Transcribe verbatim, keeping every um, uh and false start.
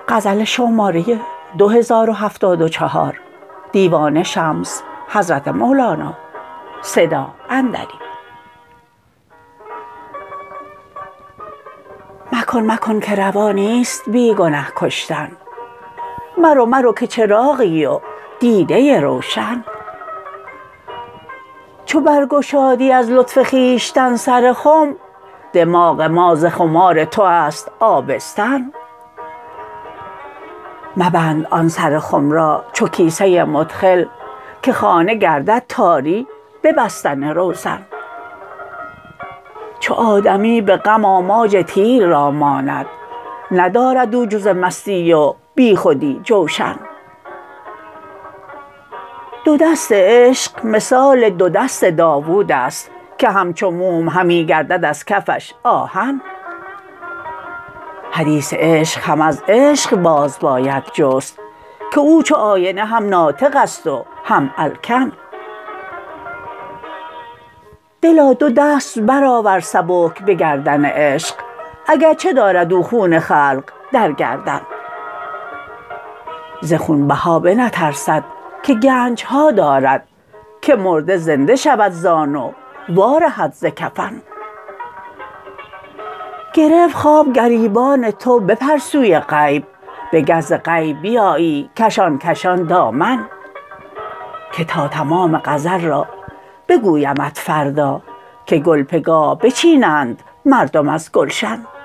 غزل شماره دو هزار و هفتاد و چهار دیوان شمس حضرت مولانا صدا اندری. مکن مکن که روا نیست بی گنه کشتن، مرو مرو که چراغی و دیده روشن. چو برگشادی از لطف خویشتن سر خم، دماغ ما ز خمار تو است آبستن. مبند آن سر خم را چو کیسه مدخل، که خانه گردد تاری به بستن روزن. چو آدمی به غم آماج تیر را ماند، ندارد او جز مستی و بیخودی جوشن. دو دست عشق مثال دو دست داوود است، که همچو موم همی گردد از کفش آهن. حدیث عشق هم از عشق باز باید جست، که او چو آینه هم ناطق است و هم الکن. دلا دو دست برآور سبک به گردن عشق، اگر چه دارد او خون خلق در گردن. ز خونبها بنترسد که گنج ها دارد، که مرده زنده شود زان و وارهد ز کفن. گرفت خواب گریبان تو بپر سوی غیب، بگه ز غیب بیایی کشان کشان دامن. که تا تمام غزل را بگویمت فردا، که گل پگاه بچینند مردم از گلشن.